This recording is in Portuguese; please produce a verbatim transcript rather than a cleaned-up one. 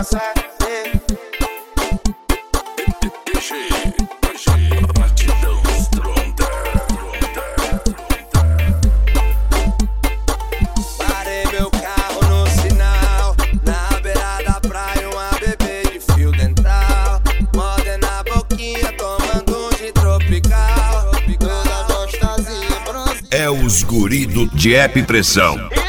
Parei meu carro no sinal, na beira da praia, uma bebê de fio dental, mordendo a boquinha, tomando um de tropical. Toda gostosinha, bronze. É os guri do Jep Pressão.